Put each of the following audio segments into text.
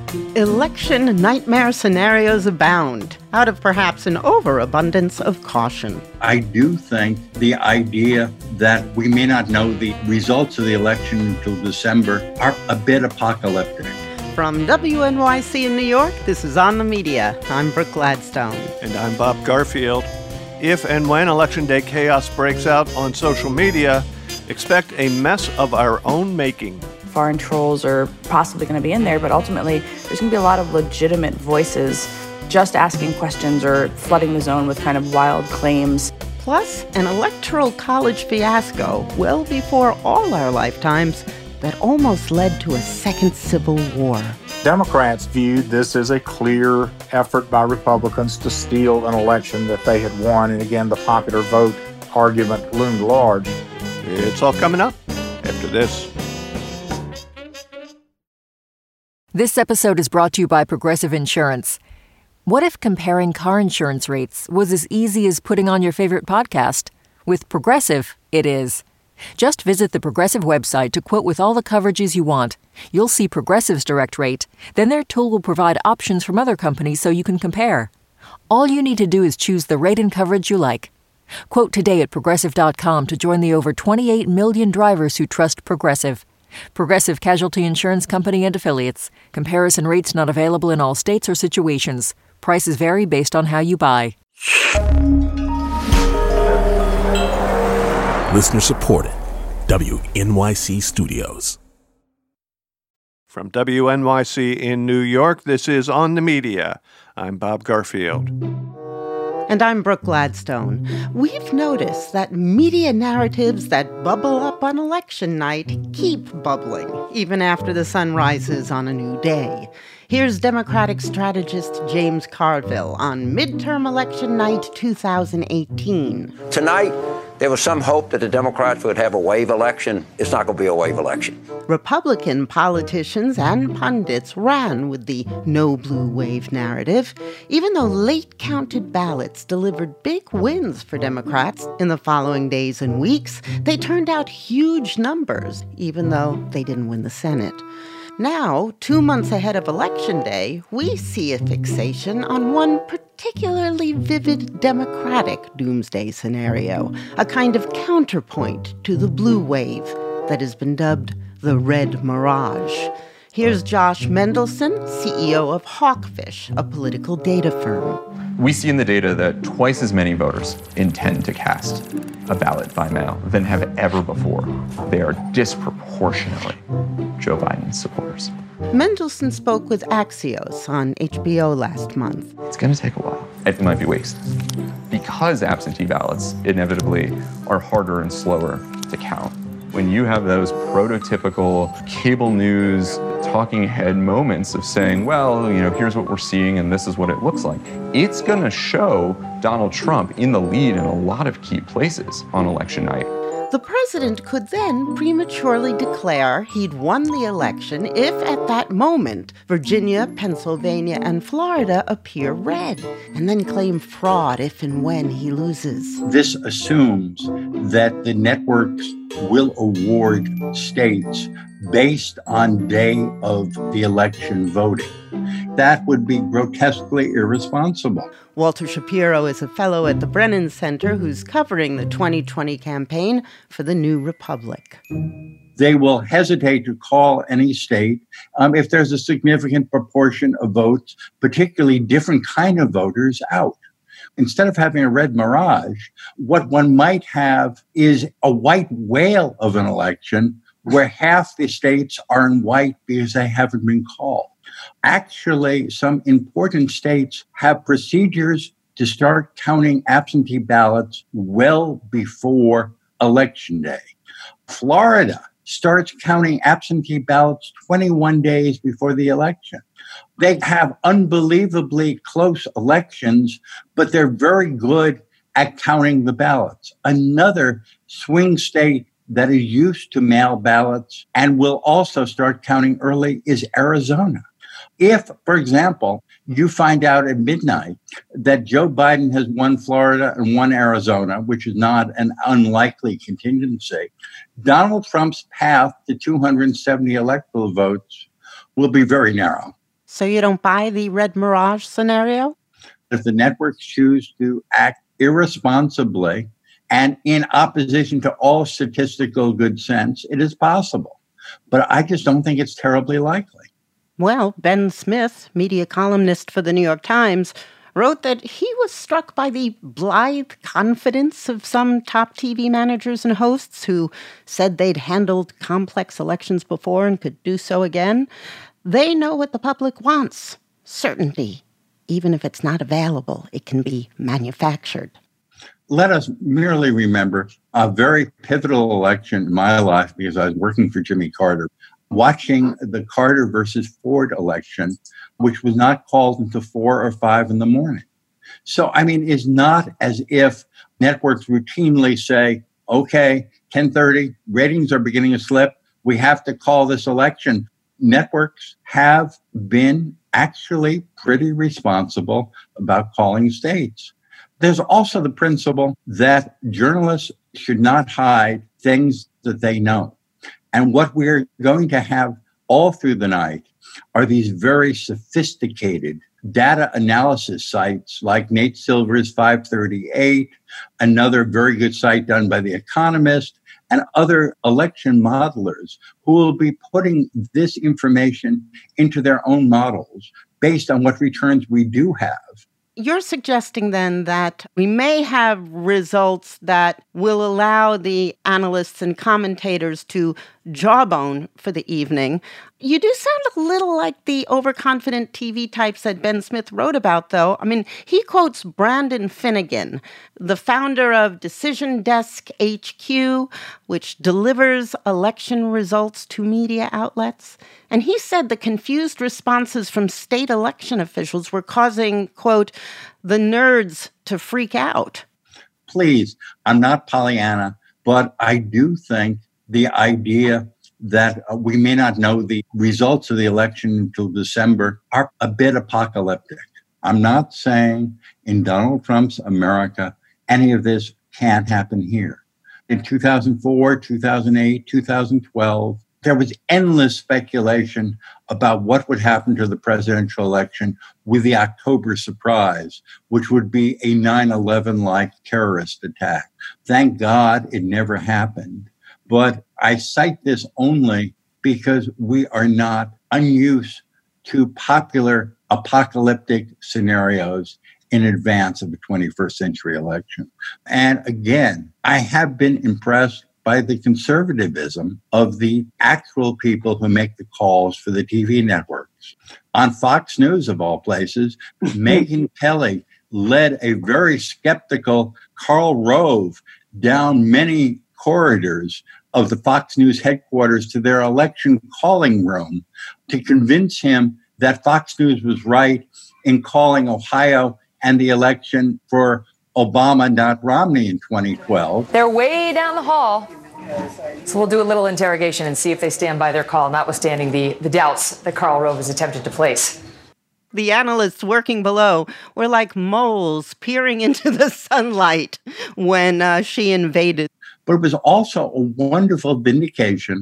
Election nightmare scenarios abound, out of perhaps an overabundance of caution. I do think the idea that we may not know the results of the election until December are a bit apocalyptic. From WNYC in New York, this is On the Media. I'm Brooke Gladstone. And I'm Bob Garfield. If and when Election Day chaos breaks out on social media, expect a mess of our own making. Foreign trolls are possibly going to be in there, but ultimately there's going to be a lot of legitimate voices just asking questions or flooding the zone with kind of wild claims. Plus, an electoral college fiasco well before all our lifetimes that almost led to a second civil war. Democrats viewed this as a clear effort by Republicans to steal an election that they had won, and again, the popular vote argument loomed large. It's all coming up after this. This episode is brought to you by Progressive Insurance. What if comparing car insurance rates was as easy as putting on your favorite podcast? With Progressive, it is. Just visit the Progressive website to quote with all the coverages you want. You'll see Progressive's direct rate. Then their tool will provide options from other companies so you can compare. All you need to do is choose the rate and coverage you like. Quote today at Progressive.com to join the over 28 million drivers who trust Progressive. Progressive Casualty Insurance Company and Affiliates. Comparison rates not available in all states or situations. Prices vary based on how you buy. Listener supported. WNYC Studios. From WNYC in New York, this is On the Media. I'm Bob Garfield. And I'm Brooke Gladstone. We've noticed that media narratives that bubble up on election night keep bubbling, even after the sun rises on a new day. Here's Democratic strategist James Carville on midterm election night 2018. Tonight, there was some hope that the Democrats would have a wave election. It's not going to be a wave election. Republican politicians and pundits ran with the no blue wave narrative, even though late-counted ballots delivered big wins for Democrats in the following days and weeks. They turned out huge numbers, even though they didn't win the Senate. Now, 2 months ahead of Election Day, we see a fixation on one particularly vivid Democratic doomsday scenario, a kind of counterpoint to the blue wave that has been dubbed the Red Mirage. Here's Josh Mendelson, CEO of Hawkfish, a political data firm. We see in the data that twice as many voters intend to cast a ballot by mail than have ever before. They are disproportionately Joe Biden supporters. Mendelson spoke with Axios on HBO last month. It's going to take a while. It might be weeks. Because absentee ballots inevitably are harder and slower to count. When you have those prototypical cable news talking head moments of saying, well, here's what we're seeing and this is what it looks like, it's going to show Donald Trump in the lead in a lot of key places on election night. The president could then prematurely declare he'd won the election if at that moment Virginia, Pennsylvania, and Florida appear red, and then claim fraud if and when he loses. This assumes that the networks will award states based on day of the election voting. That would be grotesquely irresponsible. Walter Shapiro is a fellow at the Brennan Center who's covering the 2020 campaign for the New Republic. They will hesitate to call any state if there's a significant proportion of votes, particularly different kind of voters, out. Instead of having a red mirage, what one might have is a white whale of an election where half the states are in white because they haven't been called. Actually, some important states have procedures to start counting absentee ballots well before Election Day. Florida starts counting absentee ballots 21 days before the election. They have unbelievably close elections, but they're very good at counting the ballots. Another swing state that is used to mail ballots and will also start counting early is Arizona. If, for example, you find out at midnight that Joe Biden has won Florida and won Arizona, which is not an unlikely contingency, Donald Trump's path to 270 electoral votes will be very narrow. So you don't buy the red mirage scenario? If the networks choose to act irresponsibly and in opposition to all statistical good sense, it is possible. But I just don't think it's terribly likely. Well, Ben Smith, media columnist for the New York Times, wrote that he was struck by the blithe confidence of some top TV managers and hosts who said they'd handled complex elections before and could do so again. They know what the public wants, certainty. Even if it's not available, it can be manufactured. Let us merely remember a very pivotal election in my life because I was working for Jimmy Carter, watching the Carter versus Ford election, which was not called until 4 or 5 in the morning. So, it's not as if networks routinely say, okay, 10:30, ratings are beginning to slip. We have to call this election. Networks have been actually pretty responsible about calling states. There's also the principle that journalists should not hide things that they know. And what we're going to have all through the night are these very sophisticated data analysis sites like Nate Silver's 538, another very good site done by The Economist, and other election modelers who will be putting this information into their own models based on what returns we do have. You're suggesting then that we may have results that will allow the analysts and commentators to jawbone for the evening. You do sound a little like the overconfident TV types that Ben Smith wrote about, though. He quotes Brandon Finnegan, the founder of Decision Desk HQ, which delivers election results to media outlets. And he said the confused responses from state election officials were causing, quote, the nerds to freak out. Please, I'm not Pollyanna, but I do think the idea that we may not know the results of the election until December are a bit apocalyptic. I'm not saying in Donald Trump's America, any of this can't happen here. In 2004, 2008, 2012, there was endless speculation about what would happen to the presidential election with the October surprise, which would be a 9/11-like terrorist attack. Thank God it never happened. But I cite this only because we are not unused to popular apocalyptic scenarios in advance of a 21st century election. And again, I have been impressed by the conservatism of the actual people who make the calls for the TV networks. On Fox News, of all places, Megyn Kelly led a very skeptical Karl Rove down many corridors of the Fox News headquarters to their election calling room to convince him that Fox News was right in calling Ohio and the election for Obama, not Romney, in 2012. They're way down the hall. So we'll do a little interrogation and see if they stand by their call, notwithstanding the doubts that Karl Rove has attempted to place. The analysts working below were like moles peering into the sunlight when she invaded. But it was also a wonderful vindication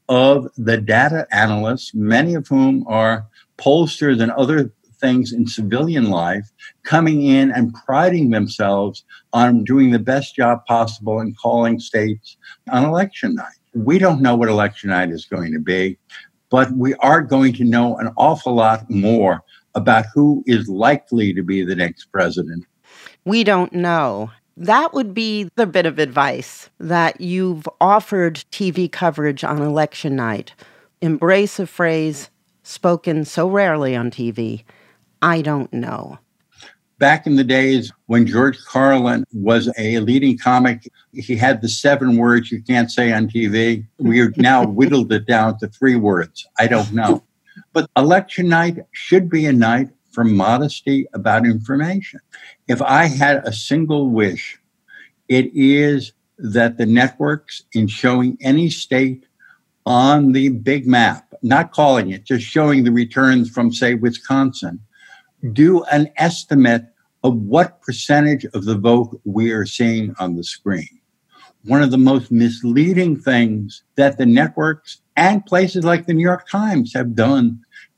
of the data analysts, many of whom are pollsters and other things in civilian life, coming in and priding themselves on doing the best job possible in calling states on election night. We don't know what election night is going to be, but we are going to know an awful lot more about who is likely to be the next president. We don't know. That would be the bit of advice that you've offered TV coverage on election night. Embrace a phrase spoken so rarely on TV. I don't know. Back in the days when George Carlin was a leading comic, he had the 7 words you can't say on TV. We have now whittled it down to 3 words. I don't know. But election night should be a night for modesty about information. If I had a single wish, it is that the networks, in showing any state on the big map, not calling it, just showing the returns from, say, Wisconsin, do an estimate of what percentage of the vote we are seeing on the screen. One of the most misleading things that the networks and places like the New York Times have done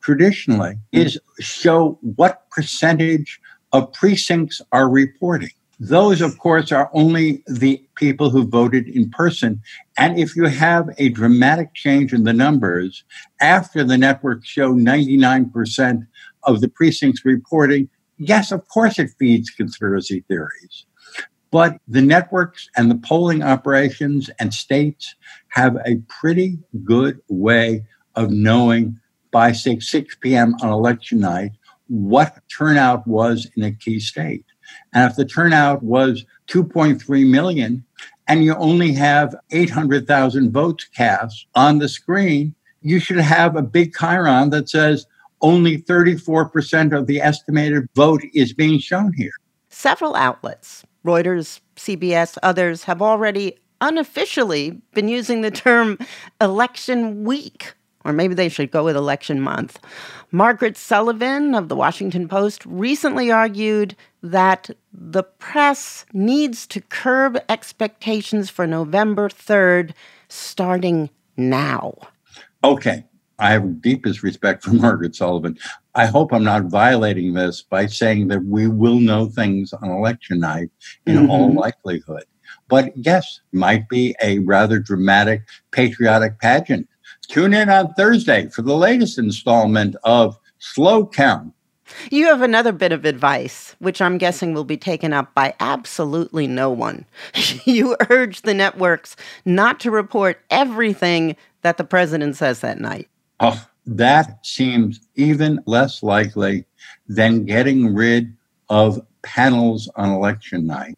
traditionally is show what percentage of precincts are reporting. Those, of course, are only the people who voted in person. And if you have a dramatic change in the numbers after the networks show 99% of the precincts reporting, yes, of course it feeds conspiracy theories. But the networks and the polling operations and states have a pretty good way of knowing by, say, 6 p.m. on election night what turnout was in a key state. And if the turnout was 2.3 million and you only have 800,000 votes cast on the screen, you should have a big chyron that says only 34% of the estimated vote is being shown here. Several outlets, Reuters, CBS, others, have already unofficially been using the term election week. Or maybe they should go with election month. Margaret Sullivan of the Washington Post recently argued that the press needs to curb expectations for November 3rd starting now. Okay. I have deepest respect for Margaret Sullivan. I hope I'm not violating this by saying that we will know things on election night in all likelihood. But yes, might be a rather dramatic patriotic pageant. Tune in on Thursday for the latest installment of Slow Count. You have another bit of advice, which I'm guessing will be taken up by absolutely no one. You urge the networks not to report everything that the president says that night. Oh, that seems even less likely than getting rid of panels on election night.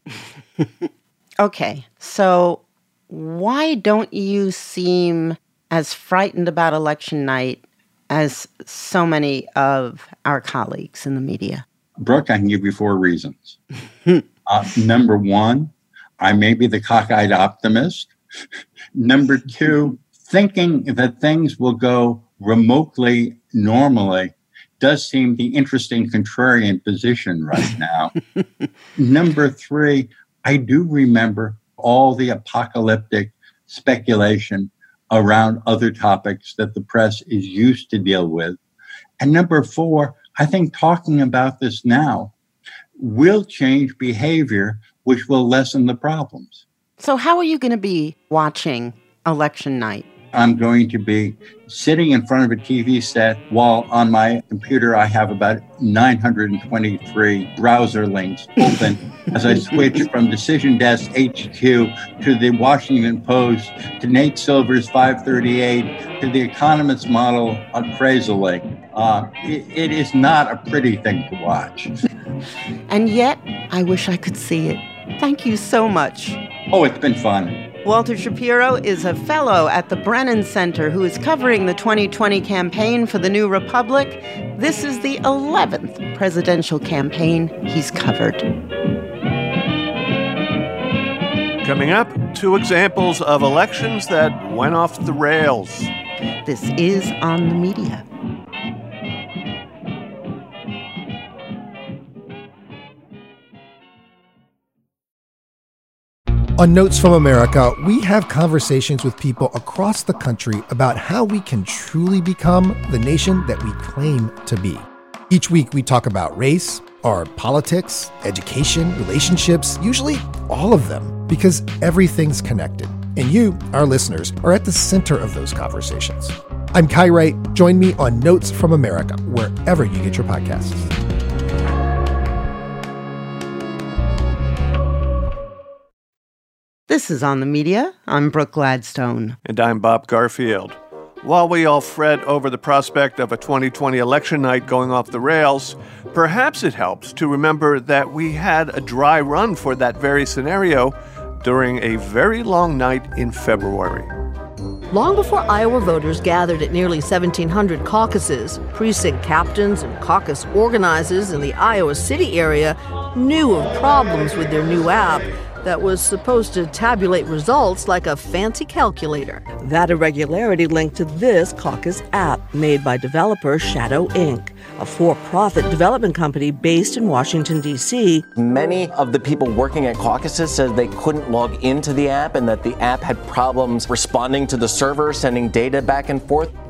Okay, so why don't you seem as frightened about election night as so many of our colleagues in the media? Brooke, I can give you 4 reasons. Number 1, I may be the cockeyed optimist. Number 2, thinking that things will go remotely normally does seem the interesting contrarian position right now. Number 3, I do remember all the apocalyptic speculation around other topics that the press is used to deal with. And number 4, I think talking about this now will change behavior, which will lessen the problems. So how are you going to be watching election night? I'm going to be sitting in front of a TV set while on my computer I have about 923 browser links open as I switch from Decision Desk HQ to the Washington Post to Nate Silver's 538 to the Economist model appraisal. It is not a pretty thing to watch. And yet, I wish I could see it. Thank you so much. Oh, it's been fun. Walter Shapiro is a fellow at the Brennan Center who is covering the 2020 campaign for the New Republic. This is the 11th presidential campaign he's covered. Coming up, 2 examples of elections that went off the rails. This is On the Media. On Notes from America, we have conversations with people across the country about how we can truly become the nation that we claim to be. Each week, we talk about race, our politics, education, relationships, usually all of them, because everything's connected. And you, our listeners, are at the center of those conversations. I'm Kai Wright. Join me on Notes from America, wherever you get your podcasts. This is On the Media. I'm Brooke Gladstone. And I'm Bob Garfield. While we all fret over the prospect of a 2020 election night going off the rails, perhaps it helps to remember that we had a dry run for that very scenario during a very long night in February. Long before Iowa voters gathered at nearly 1,700 caucuses, precinct captains and caucus organizers in the Iowa City area knew of problems with their new app that was supposed to tabulate results like a fancy calculator. That irregularity linked to this caucus app made by developer Shadow Inc., a for-profit development company based in Washington, D.C. Many of the people working at caucuses said they couldn't log into the app and that the app had problems responding to the server, sending data back and forth.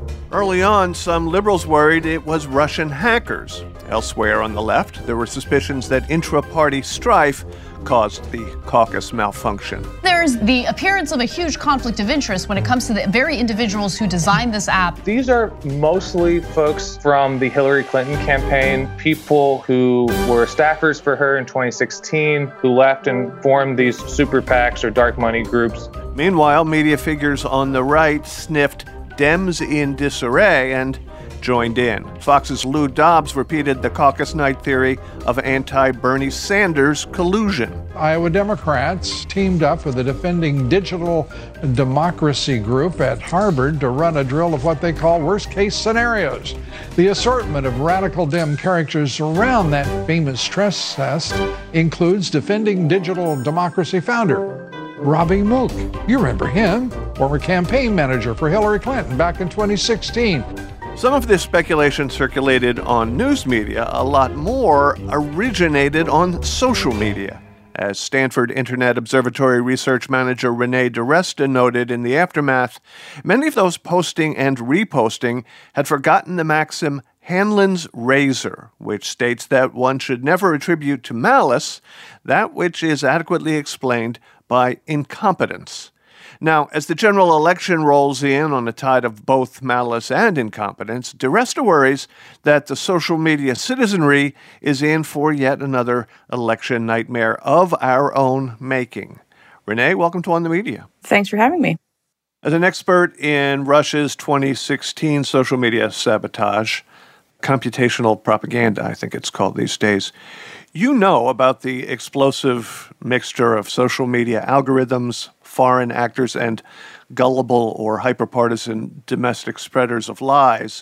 Early on, some liberals worried it was Russian hackers. Elsewhere on the left, there were suspicions that intra-party strife caused the caucus malfunction. There's the appearance of a huge conflict of interest when it comes to the very individuals who designed this app. These are mostly folks from the Hillary Clinton campaign, people who were staffers for her in 2016, who left and formed these super PACs or dark money groups. Meanwhile, media figures on the right sniffed Dems in disarray and joined in. Fox's Lou Dobbs repeated the caucus night theory of anti-Bernie Sanders collusion. Iowa Democrats teamed up with the Defending Digital Democracy group at Harvard to run a drill of what they call worst-case scenarios. The assortment of radical Dem characters around that famous stress test includes Defending Digital Democracy founder Robbie Mook. You remember him, former campaign manager for Hillary Clinton back in 2016. Some of this speculation circulated on news media. A lot more originated on social media. As Stanford Internet Observatory research manager Renee DiResta noted in the aftermath, many of those posting and reposting had forgotten the maxim Hanlon's razor, which states that one should never attribute to malice that which is adequately explained by incompetence. Now, as the general election rolls in on a tide of both malice and incompetence, DiResta worries that the social media citizenry is in for yet another election nightmare of our own making. Renee, welcome to On the Media. Thanks for having me. As an expert in Russia's 2016 social media sabotage, computational propaganda, I think it's called these days, you know about the explosive mixture of social media algorithms, foreign actors, and gullible or hyperpartisan domestic spreaders of lies.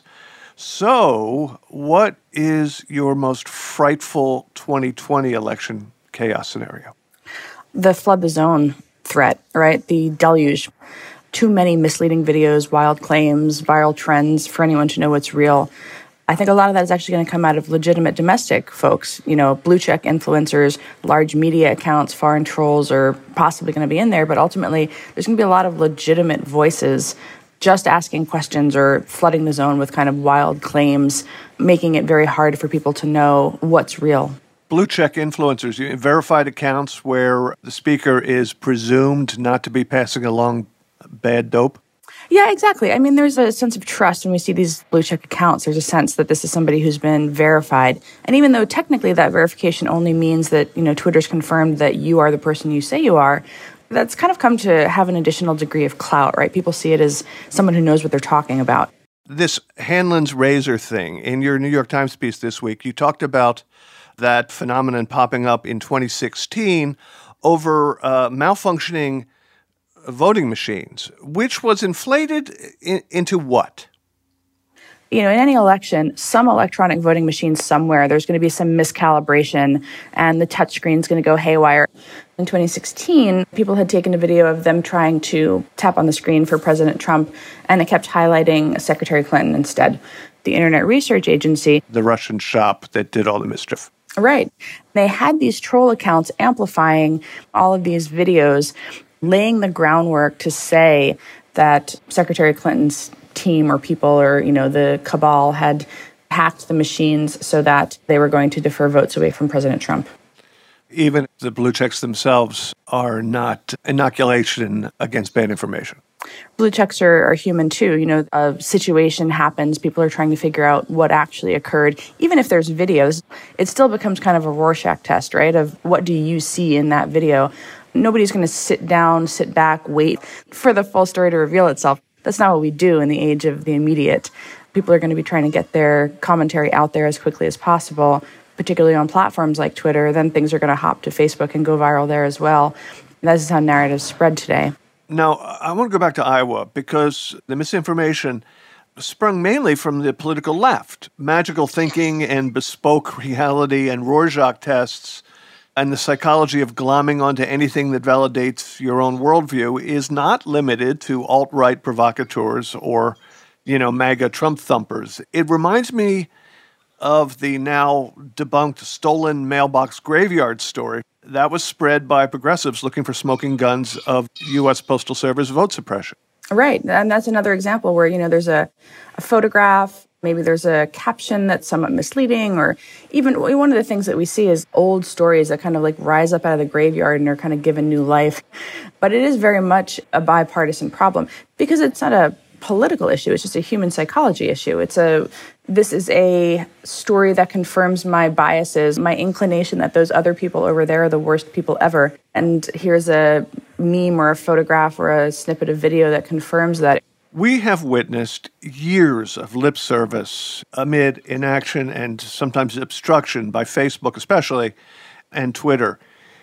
So, what is your most frightful 2020 election chaos scenario? The flood the zone threat, right? The deluge. Too many misleading videos, wild claims, viral trends for anyone to know what's real. I think a lot of that is actually going to come out of legitimate domestic folks. You know, blue check influencers, large media accounts, foreign trolls are possibly going to be in there, but ultimately there's going to be a lot of legitimate voices just asking questions or flooding the zone with kind of wild claims, making it very hard for people to know what's real. Blue check influencers, verified accounts where the speaker is presumed not to be passing along bad dope? Yeah, exactly. I mean, there's a sense of trust when we see these blue check accounts. There's a sense that this is somebody who's been verified. And even though technically that verification only means that, Twitter's confirmed that you are the person you say you are, that's kind of come to have an additional degree of clout, right? People see it as someone who knows what they're talking about. This Hanlon's razor thing, in your New York Times piece this week, you talked about that phenomenon popping up in 2016 over malfunctioning voting machines, which was inflated into what? In any election, some electronic voting machine somewhere, there's going to be some miscalibration and the touchscreen's going to go haywire. In 2016, people had taken a video of them trying to tap on the screen for President Trump, and it kept highlighting Secretary Clinton instead. The Internet Research Agency, the Russian shop that did all the mischief. Right. They had these troll accounts amplifying all of these videos, laying the groundwork to say that Secretary Clinton's team or people or, the cabal had hacked the machines so that they were going to defer votes away from President Trump. Even the blue checks themselves are not inoculation against bad information. Blue checks are human too. A situation happens, people are trying to figure out what actually occurred. Even if there's videos, it still becomes kind of a Rorschach test, right? Of what do you see in that video? Nobody's going to sit back, wait for the full story to reveal itself. That's not what we do in the age of the immediate. People are going to be trying to get their commentary out there as quickly as possible, particularly on platforms like Twitter. Then things are going to hop to Facebook and go viral there as well. This is how narratives spread today. Now, I want to go back to Iowa because the misinformation sprung mainly from the political left. Magical thinking and bespoke reality and Rorschach tests and the psychology of glomming onto anything that validates your own worldview is not limited to alt-right provocateurs or, MAGA Trump thumpers. It reminds me of the now debunked stolen mailbox graveyard story that was spread by progressives looking for smoking guns of U.S. Postal Service vote suppression. Right. And that's another example where, there's a photograph, maybe there's a caption that's somewhat misleading, or even one of the things that we see is old stories that kind of like rise up out of the graveyard and are kind of given new life. But it is very much a bipartisan problem because it's not a political issue. It's just a human psychology issue. This is a story that confirms my biases, my inclination that those other people over there are the worst people ever. And here's a meme or a photograph or a snippet of video that confirms that. We have witnessed years of lip service amid inaction and sometimes obstruction by Facebook especially, and Twitter.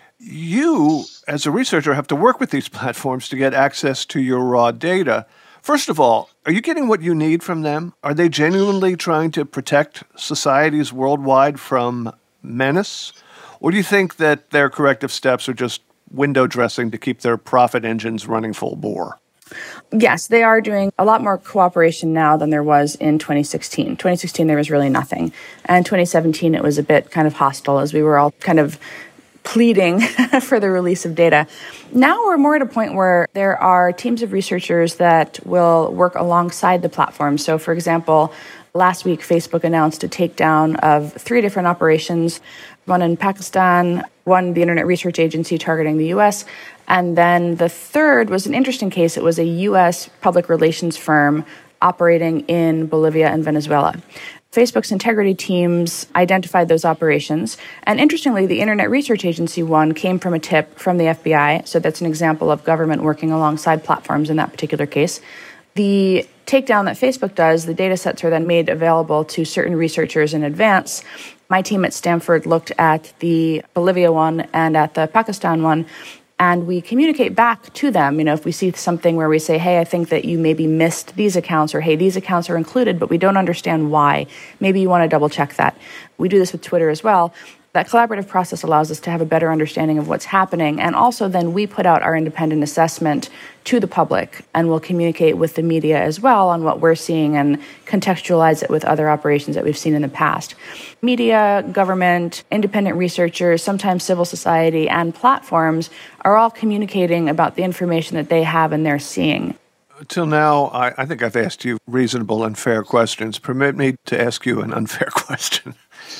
You, as a researcher, have to work with these platforms to get access to your raw data. First of all, are you getting what you need from them? Are they genuinely trying to protect societies worldwide from menace? Or do you think that their corrective steps are just window dressing to keep their profit engines running full bore? Yes, they are doing a lot more cooperation now than there was in 2016. 2016, there was really nothing. And 2017, it was a bit kind of hostile as we were all kind of pleading for the release of data. Now we're more at a point where there are teams of researchers that will work alongside the platform. So, for example, last week, Facebook announced a takedown of 3 different operations, one in Pakistan, one, the Internet Research Agency targeting the U.S., and then the third was an interesting case. It was a U.S. public relations firm operating in Bolivia and Venezuela. Facebook's integrity teams identified those operations. And interestingly, the Internet Research Agency one came from a tip from the FBI. So that's an example of government working alongside platforms in that particular case. The takedown that Facebook does, the data sets are then made available to certain researchers in advance. My team at Stanford looked at the Bolivia one and at the Pakistan one, and we communicate back to them. If we see something where we say, hey, I think that you maybe missed these accounts, or hey, these accounts are included, but we don't understand why. Maybe you want to double check that. We do this with Twitter as well. That collaborative process allows us to have a better understanding of what's happening. And also then we put out our independent assessment to the public, and we'll communicate with the media as well on what we're seeing and contextualize it with other operations that we've seen in the past. Media, government, independent researchers, sometimes civil society, and platforms are all communicating about the information that they have and they're seeing. Till now, I think I've asked you reasonable and fair questions. Permit me to ask you an unfair question.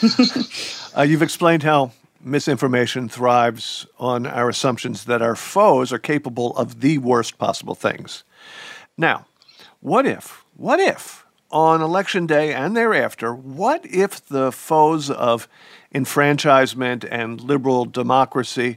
You've explained how misinformation thrives on our assumptions that our foes are capable of the worst possible things. Now, what if, on Election Day and thereafter, what if the foes of enfranchisement and liberal democracy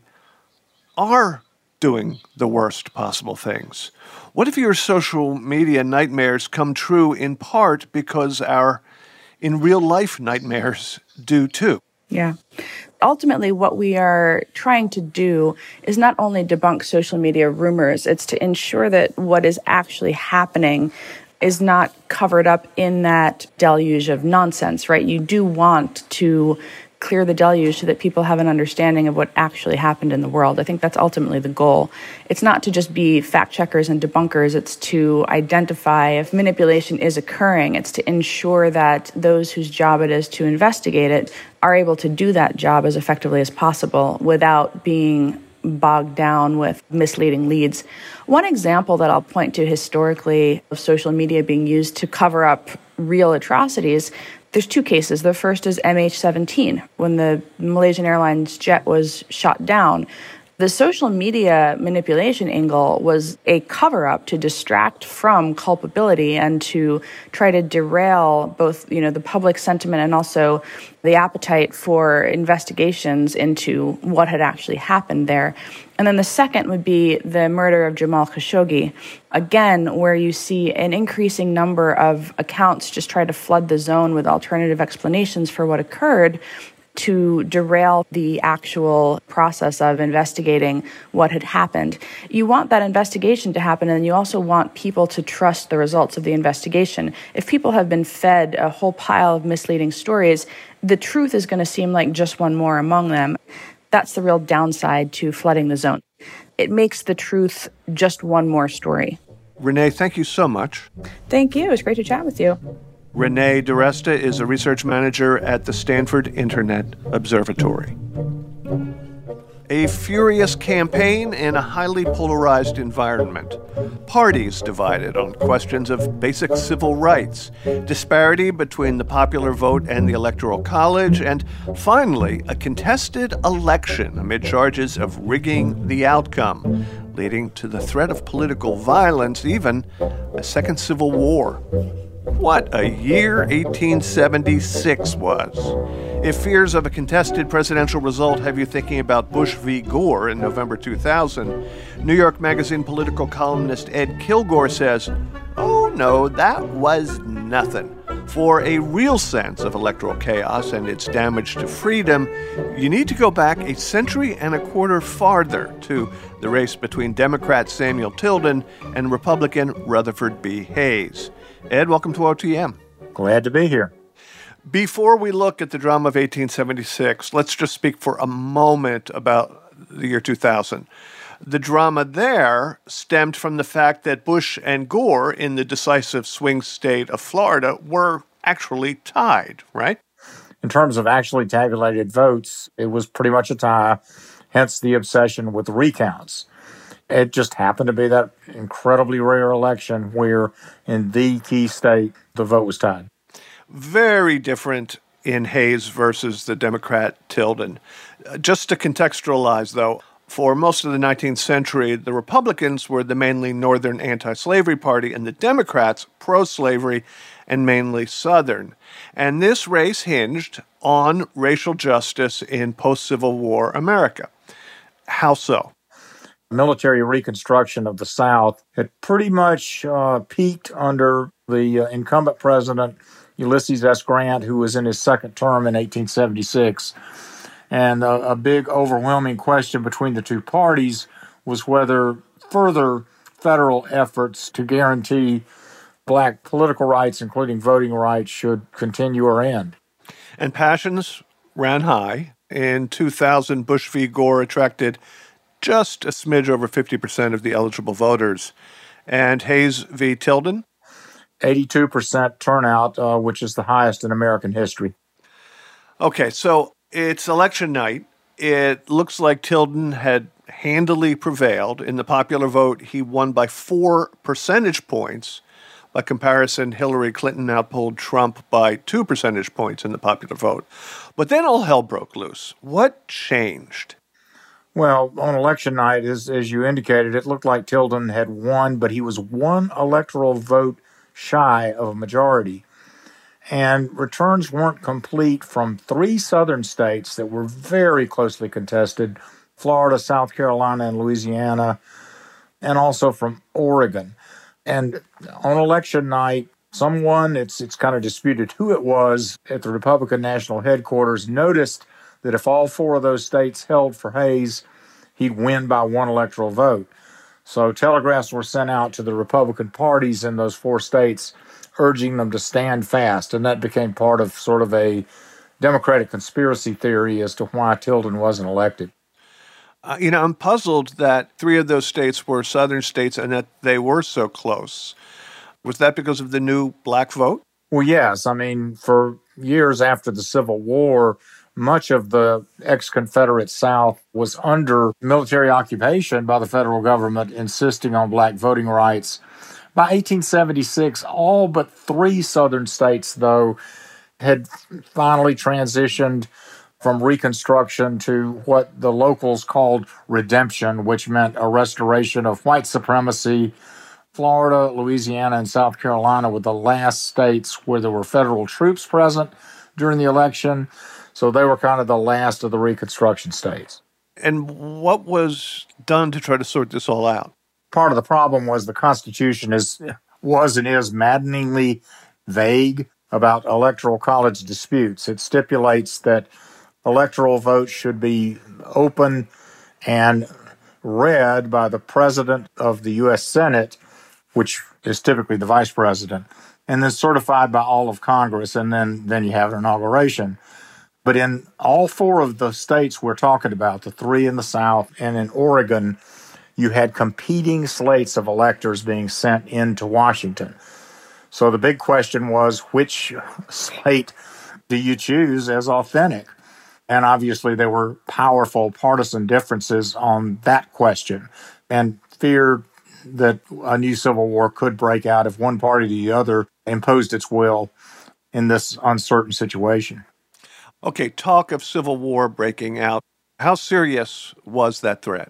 are doing the worst possible things? What if your social media nightmares come true in part because our in real life nightmares do too? Yeah. Ultimately, what we are trying to do is not only debunk social media rumors, it's to ensure that what is actually happening is not covered up in that deluge of nonsense, right? You do want to clear the deluge so that people have an understanding of what actually happened in the world. I think that's ultimately the goal. It's not to just be fact checkers and debunkers. It's to identify if manipulation is occurring. It's to ensure that those whose job it is to investigate it are able to do that job as effectively as possible without being bogged down with misleading leads. One example that I'll point to historically of social media being used to cover up real atrocities, there's 2 cases. The first is MH17, when the Malaysian Airlines jet was shot down. The social media manipulation angle was a cover-up to distract from culpability and to try to derail both, the public sentiment and also the appetite for investigations into what had actually happened there. And then the second would be the murder of Jamal Khashoggi, again, where you see an increasing number of accounts just try to flood the zone with alternative explanations for what occurred to derail the actual process of investigating what had happened. You want that investigation to happen, and you also want people to trust the results of the investigation. If people have been fed a whole pile of misleading stories, the truth is going to seem like just one more among them. That's the real downside to flooding the zone. It makes the truth just one more story. Renee, thank you so much. Thank you. It was great to chat with you. Renee DiResta is a research manager at the Stanford Internet Observatory. A furious campaign in a highly polarized environment. Parties divided on questions of basic civil rights, disparity between the popular vote and the Electoral College, and finally, a contested election amid charges of rigging the outcome, leading to the threat of political violence, even a second civil war. What a year 1876 was. If fears of a contested presidential result have you thinking about Bush v. Gore in November 2000, New York Magazine political columnist Ed Kilgore says, "Oh no, that was nothing. For a real sense of electoral chaos and its damage to freedom, you need to go back a century and a quarter farther to the race between Democrat Samuel Tilden and Republican Rutherford B. Hayes." Ed, welcome to OTM. Glad to be here. Before we look at the drama of 1876, let's just speak for a moment about the year 2000. The drama there stemmed from the fact that Bush and Gore in the decisive swing state of Florida were actually tied, right? In terms of actually tabulated votes, it was pretty much a tie, hence the obsession with recounts. It just happened to be that incredibly rare election where, in the key state, the vote was tied. Very different in Hayes versus the Democrat Tilden. Just to contextualize, though, for most of the 19th century, the Republicans were the mainly northern anti-slavery party and the Democrats pro-slavery and mainly southern. And this race hinged on racial justice in post-Civil War America. How so? Military reconstruction of the South had pretty much peaked under the incumbent president, Ulysses S. Grant, who was in his second term in 1876. And a big overwhelming question between the two parties was whether further federal efforts to guarantee black political rights, including voting rights, should continue or end. And passions ran high. In 2000, Bush v. Gore attracted just a smidge over 50% of the eligible voters. And Hayes v. Tilden? 82% turnout, which is the highest in American history. Okay, so it's election night. It looks like Tilden had handily prevailed. In the popular vote, he won by 4 percentage points. By comparison, Hillary Clinton outpolled Trump by 2 percentage points in the popular vote. But then all hell broke loose. What changed? Well, on election night, as you indicated, it looked like Tilden had won, but he was 1 electoral vote shy of a majority. And returns weren't complete from 3 southern states that were very closely contested, Florida, South Carolina, and Louisiana, and also from Oregon. And on election night, someone, it's kind of disputed who it was, at the Republican National Headquarters noticed that if all 4 of those states held for Hayes, he'd win by 1 electoral vote. So telegraphs were sent out to the Republican parties in those 4 states, urging them to stand fast. And that became part of sort of a Democratic conspiracy theory as to why Tilden wasn't elected. I'm puzzled that 3 of those states were southern states and that they were so close. Was that because of the new black vote? Well, yes. I mean, for years after the Civil War, much of the ex-Confederate South was under military occupation by the federal government, insisting on black voting rights. By 1876, all but 3 southern states, though, had finally transitioned from Reconstruction to what the locals called redemption, which meant a restoration of white supremacy. Florida, Louisiana, and South Carolina were the last states where there were federal troops present during the election. So they were kind of the last of the Reconstruction states. And what was done to try to sort this all out? Part of the problem was the Constitution was and is maddeningly vague about electoral college disputes. It stipulates that electoral votes should be open and read by the president of the U.S. Senate, which is typically the vice president, and then certified by all of Congress, and then you have an inauguration. But in all 4 of the states we're talking about, the 3 in the South and in Oregon, you had competing slates of electors being sent into Washington. So the big question was, which slate do you choose as authentic? And obviously there were powerful partisan differences on that question, and fear that a new civil war could break out if one party or the other imposed its will in this uncertain situation. Okay, talk of civil war breaking out. How serious was that threat?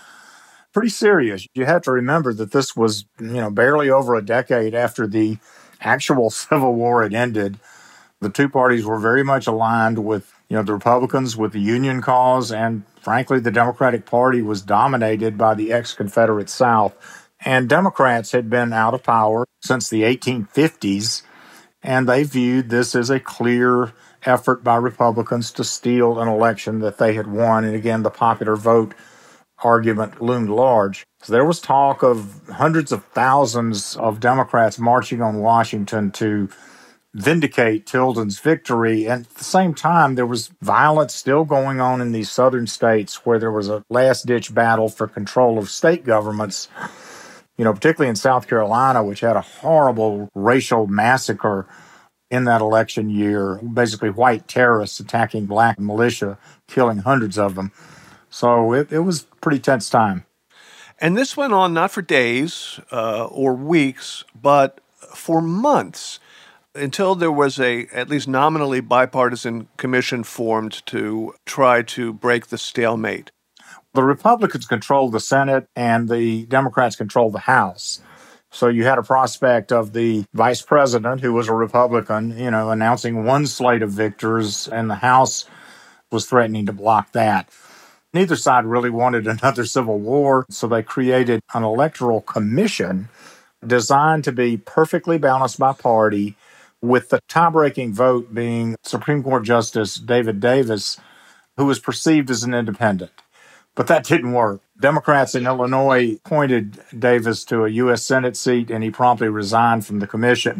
Pretty serious. You have to remember that this was, barely over a decade after the actual Civil War had ended. The two parties were very much aligned with, the Republicans with the Union cause, and frankly, the Democratic Party was dominated by the ex-Confederate South. And Democrats had been out of power since the 1850s, and they viewed this as a clear effort by Republicans to steal an election that they had won. And again, the popular vote argument loomed large. So there was talk of hundreds of thousands of Democrats marching on Washington to vindicate Tilden's victory. And at the same time, there was violence still going on in these southern states where there was a last-ditch battle for control of state governments, particularly in South Carolina, which had a horrible racial massacre in that election year, basically white terrorists attacking black militia, killing hundreds of them. So it was a pretty tense time. And this went on not for days or weeks, but for months, until there was a at least nominally bipartisan commission formed to try to break the stalemate. The Republicans controlled the Senate and the Democrats controlled the House. So you had a prospect of the vice president, who was a Republican, announcing one slate of victors, and the House was threatening to block that. Neither side really wanted another civil war, so they created an electoral commission designed to be perfectly balanced by party, with the tie-breaking vote being Supreme Court Justice David Davis, who was perceived as an independent. But that didn't work. Democrats in Illinois appointed Davis to a U.S. Senate seat, and he promptly resigned from the commission.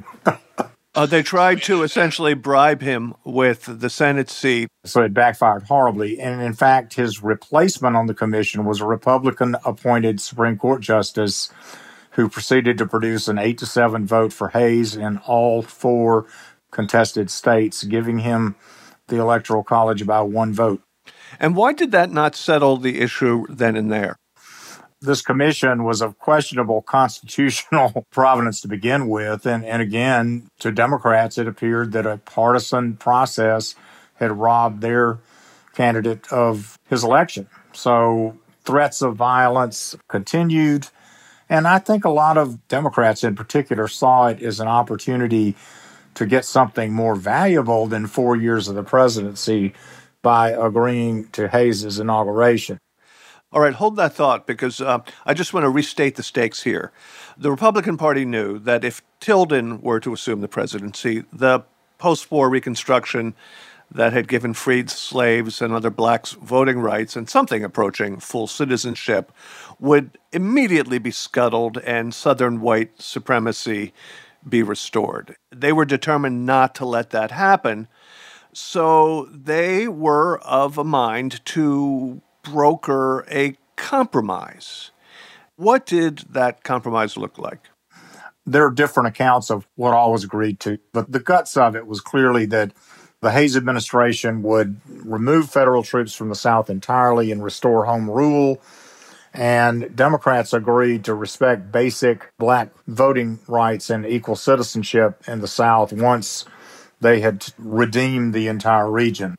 They tried to essentially bribe him with the Senate seat. So it backfired horribly. And in fact, his replacement on the commission was a Republican-appointed Supreme Court justice who proceeded to produce an 8-7 vote for Hayes in all 4 contested states, giving him the Electoral College by 1 vote. And why did that not settle the issue then and there? This commission was of questionable constitutional provenance to begin with. And again, to Democrats, it appeared that a partisan process had robbed their candidate of his election. So threats of violence continued. And I think a lot of Democrats in particular saw it as an opportunity to get something more valuable than 4 years of the presidency by agreeing to Hayes' inauguration. All right, hold that thought, because I just want to restate the stakes here. The Republican Party knew that if Tilden were to assume the presidency, the post-war Reconstruction that had given freed slaves and other blacks voting rights and something approaching full citizenship would immediately be scuttled and Southern white supremacy be restored. They were determined not to let that happen, so they were of a mind to broker a compromise. What did that compromise look like? There are different accounts of what all was agreed to, but the guts of it was clearly that the Hayes administration would remove federal troops from the South entirely and restore home rule. And Democrats agreed to respect basic black voting rights and equal citizenship in the South once they had redeemed the entire region.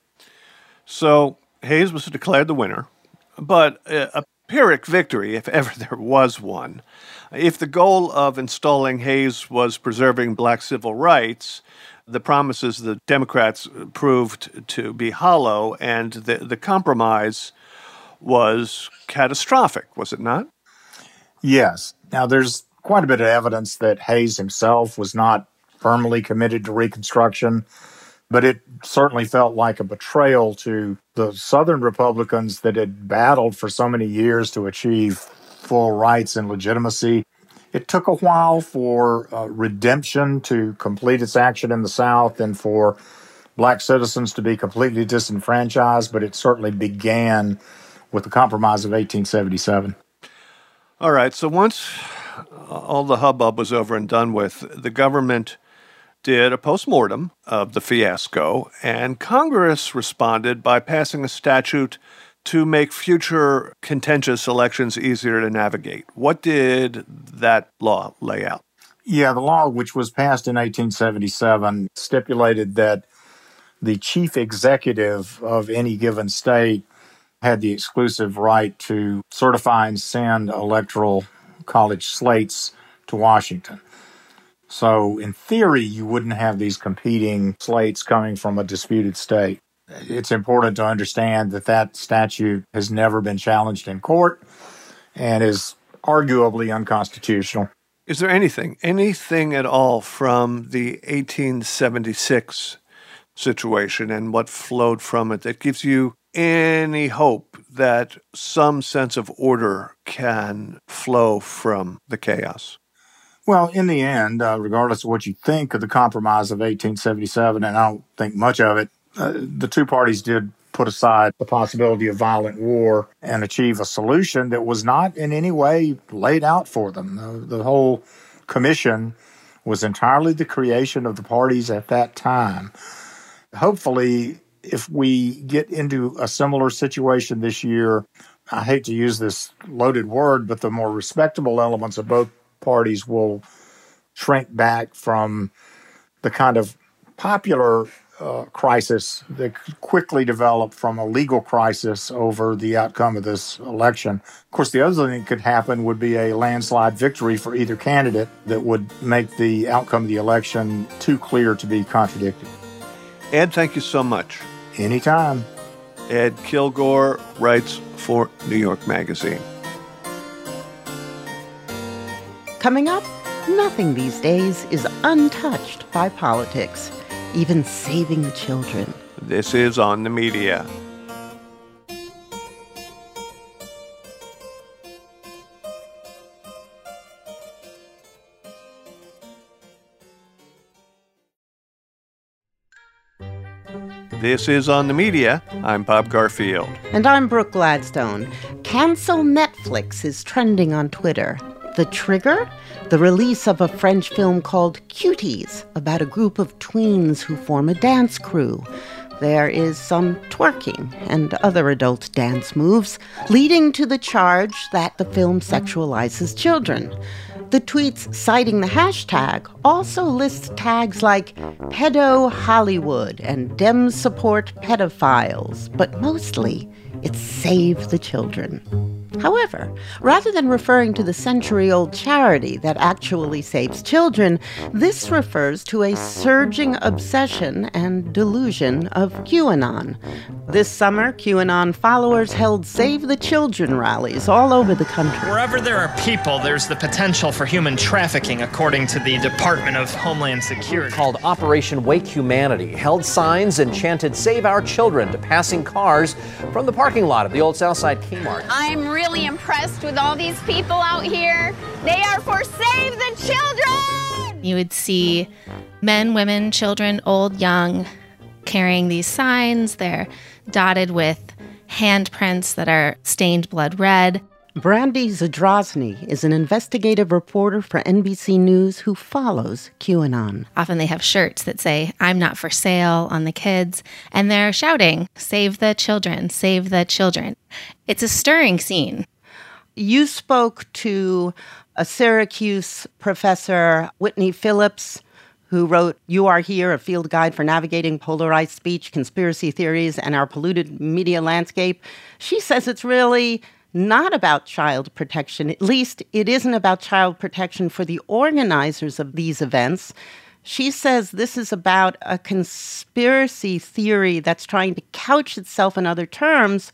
So Hayes was declared the winner, but a Pyrrhic victory, if ever there was one. If the goal of installing Hayes was preserving black civil rights, the promises of the Democrats proved to be hollow, and the compromise was catastrophic, was it not? Yes. Now, there's quite a bit of evidence that Hayes himself was not firmly committed to Reconstruction, but it certainly felt like a betrayal to the Southern Republicans that had battled for so many years to achieve full rights and legitimacy. It took a while for redemption to complete its action in the South and for black citizens to be completely disenfranchised, but it certainly began with the Compromise of 1877. All right, so once all the hubbub was over and done with, the government did a postmortem of the fiasco, and Congress responded by passing a statute to make future contentious elections easier to navigate. What did that law lay out? Yeah, the law, which was passed in 1877, stipulated that the chief executive of any given state had the exclusive right to certify and send electoral college slates to Washington. So in theory, you wouldn't have these competing slates coming from a disputed state. It's important to understand that that statute has never been challenged in court and is arguably unconstitutional. Is there anything at all from the 1876 situation and what flowed from it that gives you any hope that some sense of order can flow from the chaos? Well, in the end, regardless of what you think of the compromise of 1877, and I don't think much of it, the two parties did put aside the possibility of violent war and achieve a solution that was not in any way laid out for them. The whole commission was entirely the creation of the parties at that time. Hopefully, if we get into a similar situation this year, I hate to use this loaded word, but the more respectable elements of both parties will shrink back from the kind of popular crisis that quickly developed from a legal crisis over the outcome of this election. Of course, the other thing that could happen would be a landslide victory for either candidate that would make the outcome of the election too clear to be contradicted. Ed, thank you so much. Anytime. Ed Kilgore writes for New York Magazine. Coming up, nothing these days is untouched by politics, even saving the children. This is On the Media. This is On the Media. I'm Bob Garfield. And I'm Brooke Gladstone. Cancel Netflix is trending on Twitter. The trigger? The release of a French film called Cuties, about a group of tweens who form a dance crew. There is some twerking and other adult dance moves, leading to the charge that the film sexualizes children. The tweets citing the hashtag also list tags like Pedo Hollywood and Dems support pedophiles, but mostly it's Save the Children. However, rather than referring to the century-old charity that actually saves children, this refers to a surging obsession and delusion of QAnon. This summer, QAnon followers held Save the Children rallies all over the country. Wherever there are people, there's the potential for human trafficking, according to the Department of Homeland Security. Called Operation Wake Humanity, held signs and chanted Save Our Children to passing cars from the parking lot of the old Southside Kmart. I'm really impressed with all these people out here. They are for Save the Children! You would see men, women, children, old, young, carrying these signs. They're dotted with handprints that are stained blood red. Brandy Zadrozny is an investigative reporter for NBC News who follows QAnon. Often they have shirts that say, I'm not for sale on the kids, and they're shouting, Save the children, save the children. It's a stirring scene. You spoke to a Syracuse professor, Whitney Phillips, who wrote You Are Here, a field guide for navigating polarized speech, conspiracy theories, and our polluted media landscape. She says it's really not about child protection. At least it isn't about child protection for the organizers of these events. She says this is about a conspiracy theory that's trying to couch itself in other terms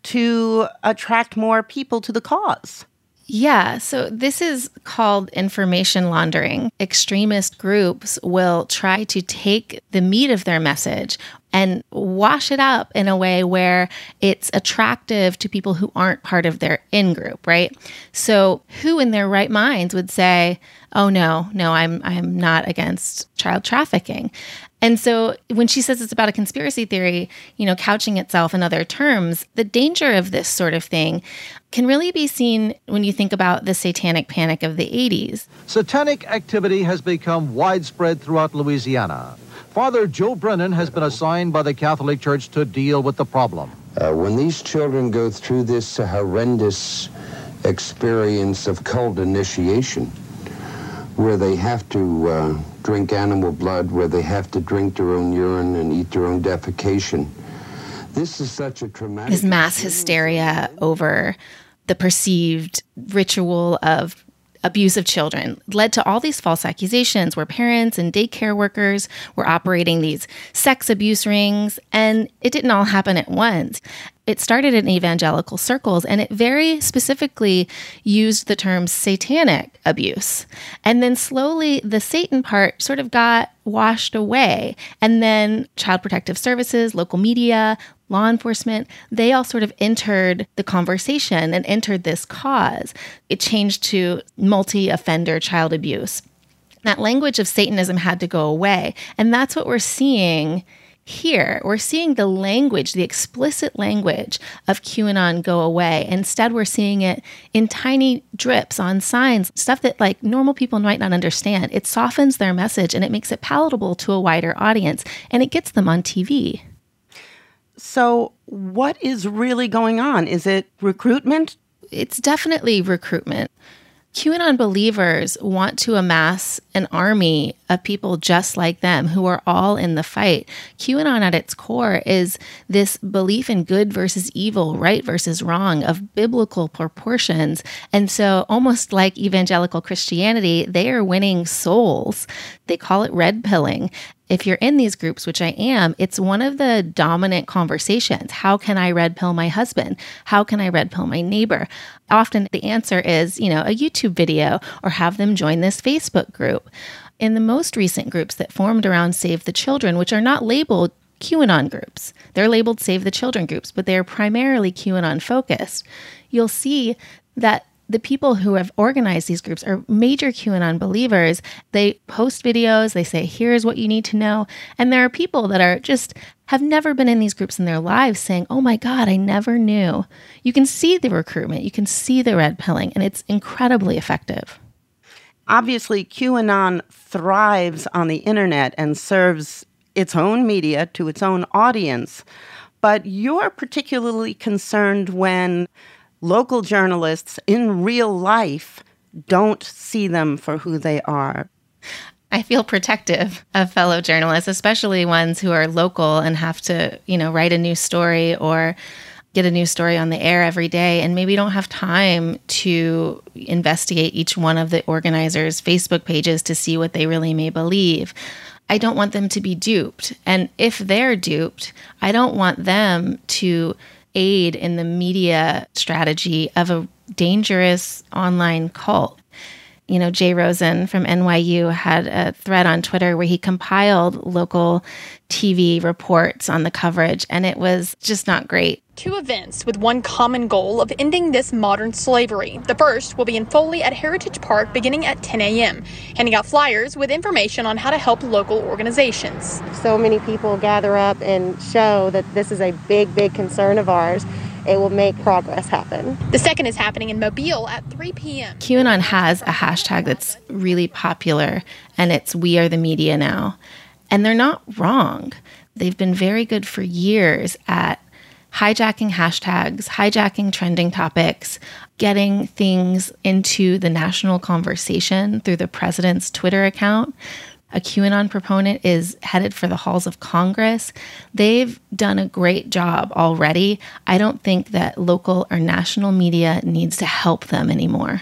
to attract more people to the cause. Yeah, so this is called information laundering. Extremist groups will try to take the meat of their message and wash it up in a way where it's attractive to people who aren't part of their in-group, right? So who in their right minds would say, oh, no, I'm not against child trafficking? And so when she says it's about a conspiracy theory, couching itself in other terms, the danger of this sort of thing can really be seen when you think about the satanic panic of the 80s. Satanic activity has become widespread throughout Louisiana. Father Joe Brennan has been assigned by the Catholic Church to deal with the problem. When these children go through this horrendous experience of cult initiation, where they have to drink animal blood, where they have to drink their own urine and eat their own defecation, this is such a traumatic... This mass hysteria over the perceived ritual of abuse of children led to all these false accusations where parents and daycare workers were operating these sex abuse rings, and it didn't all happen at once. It started in evangelical circles, and it very specifically used the term satanic abuse. And then slowly the Satan part sort of got washed away. And then Child Protective Services, local media, law enforcement, they all sort of entered the conversation and entered this cause. It changed to multi-offender child abuse. That language of Satanism had to go away. And that's what we're seeing here. We're seeing the language, the explicit language of QAnon go away. Instead, we're seeing it in tiny drips on signs, stuff that like normal people might not understand. It softens their message and it makes it palatable to a wider audience, and it gets them on TV. So what is really going on? Is it recruitment? It's definitely recruitment. QAnon believers want to amass an army of people just like them who are all in the fight. QAnon at its core is this belief in good versus evil, right versus wrong, of biblical proportions. And so almost like evangelical Christianity, they are winning souls. They call it red pilling. If you're in these groups, which I am, it's one of the dominant conversations. How can I red pill my husband? How can I red pill my neighbor? Often the answer is, a YouTube video or have them join this Facebook group. In the most recent groups that formed around Save the Children, which are not labeled QAnon groups, they're labeled Save the Children groups, but they are primarily QAnon focused. You'll see that the people who have organized these groups are major QAnon believers. They post videos, they say, here's what you need to know. And there are people that are just have never been in these groups in their lives saying, oh my God, I never knew. You can see the recruitment, you can see the red pilling, and it's incredibly effective. Obviously, QAnon thrives on the internet and serves its own media to its own audience. But you're particularly concerned when local journalists in real life don't see them for who they are. I feel protective of fellow journalists, especially ones who are local and have to, write a new story or get a new story on the air every day and maybe don't have time to investigate each one of the organizers' Facebook pages to see what they really may believe. I don't want them to be duped. And if they're duped, I don't want them to aid in the media strategy of a dangerous online cult. Jay Rosen from NYU had a thread on Twitter where he compiled local TV reports on the coverage, and it was just not great. 2 events with one common goal of ending this modern slavery. The first will be in Foley at Heritage Park beginning at 10 a.m., handing out flyers with information on how to help local organizations. So many people gather up and show that this is a big, big concern of ours. It will make progress happen. The second is happening in Mobile at 3 p.m. QAnon has a hashtag that's really popular, and it's We Are the Media Now. And they're not wrong. They've been very good for years at hijacking hashtags, hijacking trending topics, getting things into the national conversation through the president's Twitter account. A QAnon proponent is headed for the halls of Congress. They've done a great job already. I don't think that local or national media needs to help them anymore.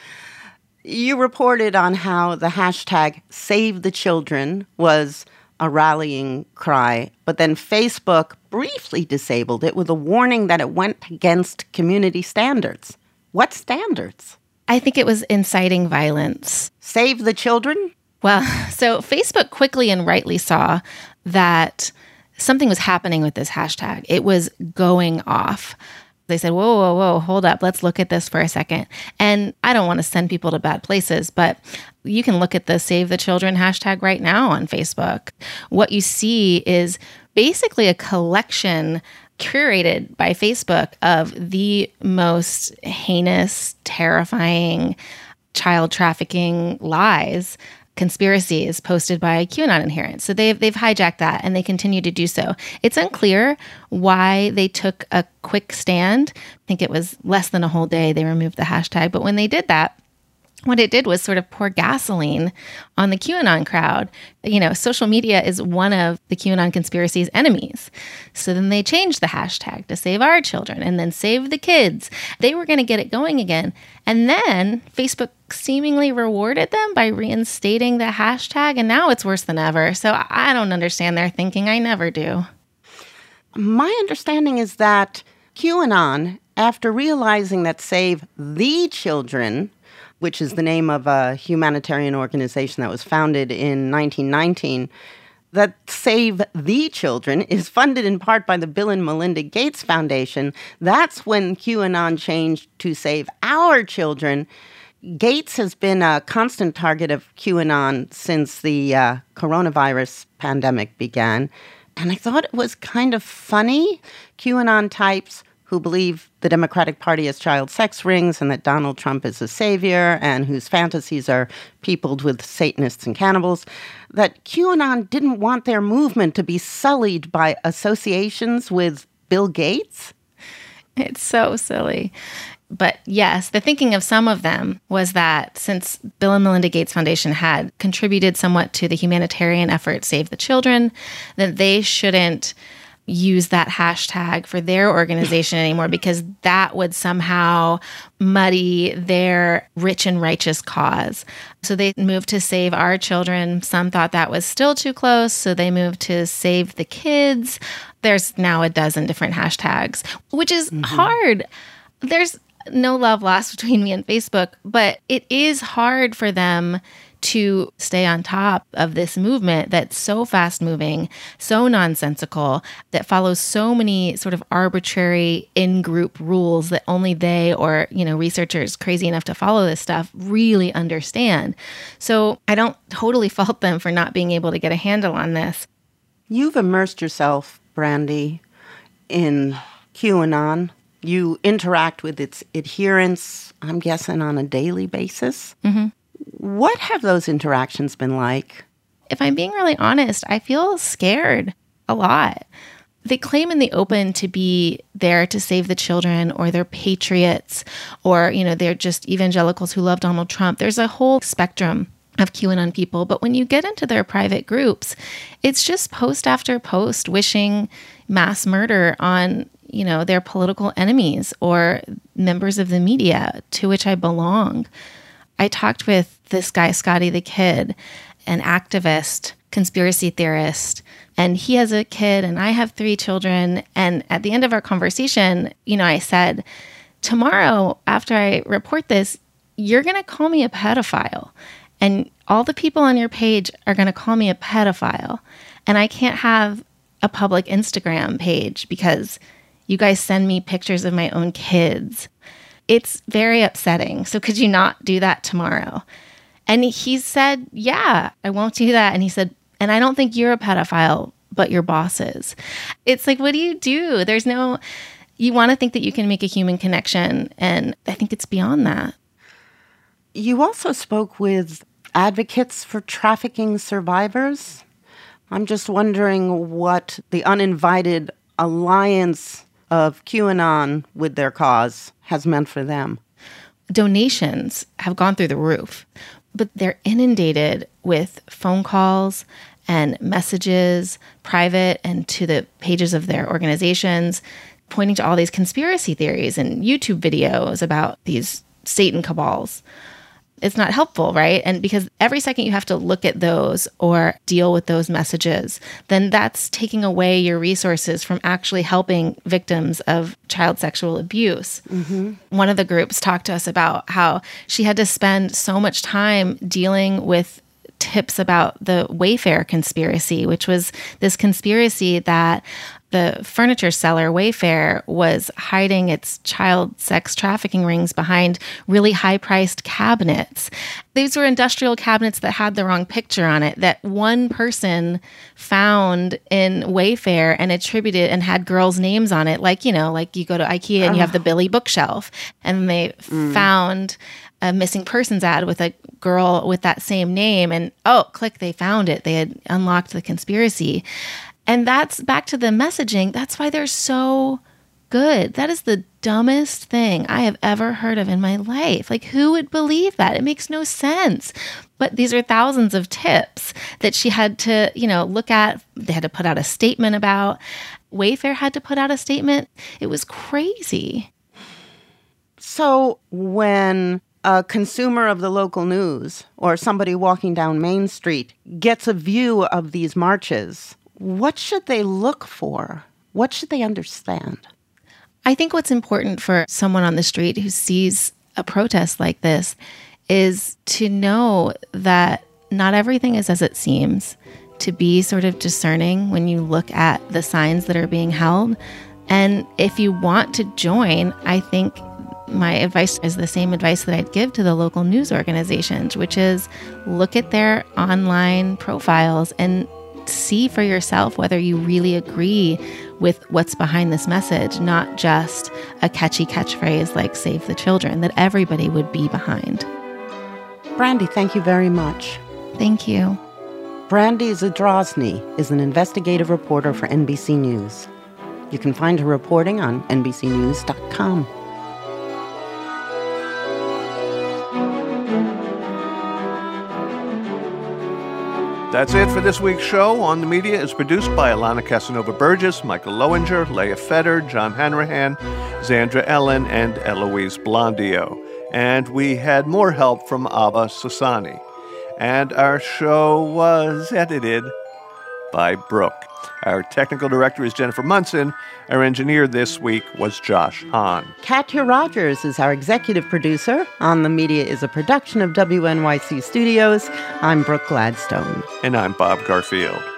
You reported on how the hashtag Save the Children was a rallying cry, but then Facebook briefly disabled it with a warning that it went against community standards. What standards? I think it was inciting violence. Save the Children? Well, so Facebook quickly and rightly saw that something was happening with this hashtag. It was going off. They said, whoa, hold up. Let's look at this for a second. And I don't want to send people to bad places, but you can look at the Save the Children hashtag right now on Facebook. What you see is basically a collection curated by Facebook of the most heinous, terrifying child trafficking lies, conspiracies posted by QAnon adherents. So they've hijacked that, and they continue to do so. It's unclear why they took a quick stand. I think it was less than a whole day they removed the hashtag. But when they did that, what it did was sort of pour gasoline on the QAnon crowd. You know, social media is one of the QAnon conspiracy's enemies. So then they changed the hashtag to Save Our Children and then Save the Kids. They were going to get it going again. And then Facebook seemingly rewarded them by reinstating the hashtag. And now it's worse than ever. So I don't understand their thinking. I never do. My understanding is that QAnon, after realizing that Save the Children, which is the name of a humanitarian organization that was founded in 1919, that Save the Children is funded in part by the Bill and Melinda Gates Foundation. That's when QAnon changed to Save Our Children. Gates has been a constant target of QAnon since the coronavirus pandemic began. And I thought it was kind of funny. QAnon types who believe the Democratic Party has child sex rings and that Donald Trump is a savior and whose fantasies are peopled with Satanists and cannibals, that QAnon didn't want their movement to be sullied by associations with Bill Gates. It's so silly. But yes, the thinking of some of them was that since Bill and Melinda Gates Foundation had contributed somewhat to the humanitarian effort Save the Children, that they shouldn't use that hashtag for their organization anymore because that would somehow muddy their rich and righteous cause. So they moved to Save Our Children. Some thought that was still too close, so they moved to Save the Kids. There's now a dozen different hashtags, which is hard. There's no love lost between me and Facebook, but it is hard for them to stay on top of this movement that's so fast moving, so nonsensical, that follows so many sort of arbitrary in-group rules that only they or, researchers crazy enough to follow this stuff really understand. So I don't totally fault them for not being able to get a handle on this. You've immersed yourself, Brandy, in QAnon. You interact with its adherents, I'm guessing, on a daily basis. Mm-hmm. What have those interactions been like? If I'm being really honest, I feel scared a lot. They claim in the open to be there to save the children, or they're patriots, or, they're just evangelicals who love Donald Trump. There's a whole spectrum of QAnon people. But when you get into their private groups, it's just post after post wishing mass murder on, their political enemies or members of the media to which I belong. I talked with this guy, Scotty the Kid, an activist, conspiracy theorist, and he has a kid and I have 3 children. And at the end of our conversation, I said, tomorrow after I report this, you're going to call me a pedophile. And all the people on your page are going to call me a pedophile. And I can't have a public Instagram page because you guys send me pictures of my own kids. It's very upsetting. So could you not do that tomorrow? And he said, yeah, I won't do that. And he said, and I don't think you're a pedophile, but your boss is. It's like, what do? You want to think that you can make a human connection. And I think it's beyond that. You also spoke with advocates for trafficking survivors. I'm just wondering what the uninvited alliance of QAnon with their cause has meant for them. Donations have gone through the roof, but they're inundated with phone calls and messages, private and to the pages of their organizations, pointing to all these conspiracy theories and YouTube videos about these Satan cabals. It's not helpful, right? And because every second you have to look at those or deal with those messages, then that's taking away your resources from actually helping victims of child sexual abuse. Mm-hmm. One of the groups talked to us about how she had to spend so much time dealing with tips about the Wayfair conspiracy, which was this conspiracy that the furniture seller Wayfair was hiding its child sex trafficking rings behind really high-priced cabinets. These were industrial cabinets that had the wrong picture on it that one person found in Wayfair and attributed and had girls' names on it. Like, you go to IKEA and you have the Billy bookshelf, and they found a missing persons ad with a girl with that same name, and click, they found it. They had unlocked the conspiracy. And that's back to the messaging. That's why they're so good. That is the dumbest thing I have ever heard of in my life. Like, who would believe that? It makes no sense. But these are thousands of tips that she had to, look at. They had to put out a statement about. Wayfair had to put out a statement. It was crazy. So when a consumer of the local news or somebody walking down Main Street gets a view of these marches, what should they look for? What should they understand? I think what's important for someone on the street who sees a protest like this is to know that not everything is as it seems, to be sort of discerning when you look at the signs that are being held. And if you want to join, I think my advice is the same advice that I'd give to the local news organizations, which is look at their online profiles and see for yourself whether you really agree with what's behind this message, not just a catchy catchphrase like save the children that everybody would be behind. Brandy, thank you very much. Thank you. Brandy Zadrozny is an investigative reporter for NBC News. You can find her reporting on NBCnews.com. That's it for this week's show. On the Media is produced by Alana Casanova-Burgess, Michael Lowinger, Leah Feder, John Hanrahan, Zandra Ellen, and Eloise Blondio. And we had more help from Ava Sassani. And our show was edited by Brooke. Our technical director is Jennifer Munson. Our engineer this week was Josh Hahn. Katya Rogers is our executive producer. On the Media is a production of WNYC Studios. I'm Brooke Gladstone. And I'm Bob Garfield.